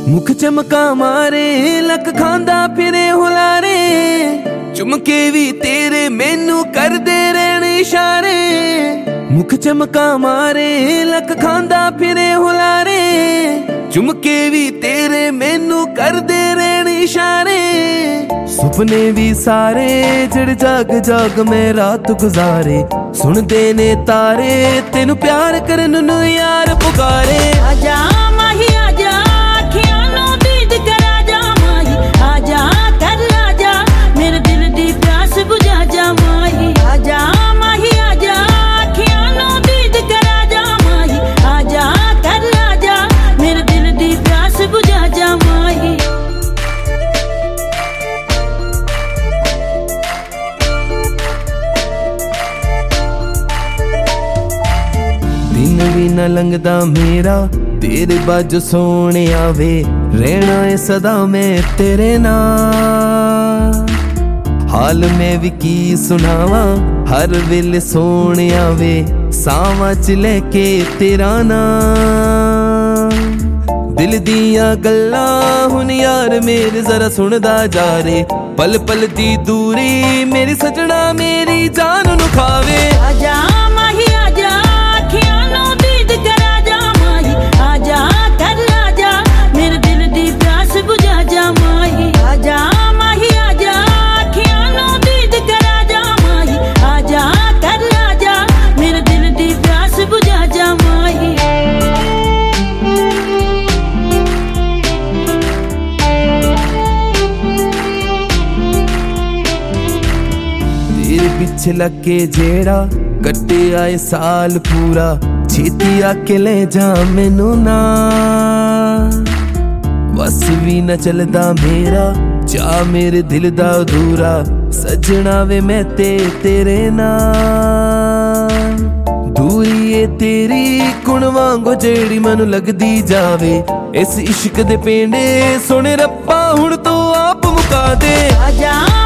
मुख चमका मारे लक खांदा फिरे हुलारे चुमके भी तेरे मैनू कर दे रहने इशारे। मुख चमका मारे लक खांदा फिरे हुलारे चुमके भी तेरे मैनू कर दे रहने इशारे। सुपने भी सारे जड़ जाग जाग मैं रात गुजारे सुनदे ने तारे तेनू प्यार करन नू यार पुकारे। आजा माही आजा अखियां नू दीद करा जा माही आजा कर आजा मेरे दिल दी प्यास बुझा जा माही आजा माही आजा अखियां नू दीद करा जा माही आजा कर आजा मेरे दिल दी प्यास बुझा जा माही। दिन भी न लंघदा मेरा तेरे बाजू सोने आवे रहना है सदा मैं तेरे नाल। हाल में भी की सुनावा हर वेले सोने आवे सावां च लेके तेरा नाम। दिल दियां गल्लां हुन यार मेरे जरा सुनदा जा रे पल पल दी दूरी मेरी सजना मेरी जान नु खावे। आजा माही आजा अखियां नू दीद करा जा माही आजा कर आजा मेरे दिल दी प्यास बुझा जा माही आजा माही आजा अखियां नू दीद करा जा माही आजा कर आजा मेरे दिल दी प्यास बुझा जा माही। तेरे पिछे लग के जेड़ा कट्टे आए साल पूरा छेती आके ले जा मैनू ना। बस भी न चलदा मेरा जा मेरे दिल दा अधूरा सजना वे मैं तेरे नाल। दूरी ए तेरी कुण वांगो जेड़ी मैनू लगदी जावे इस इश्क दे पेंडे सोने रब्बा हुण तू आप मुका दे। आजा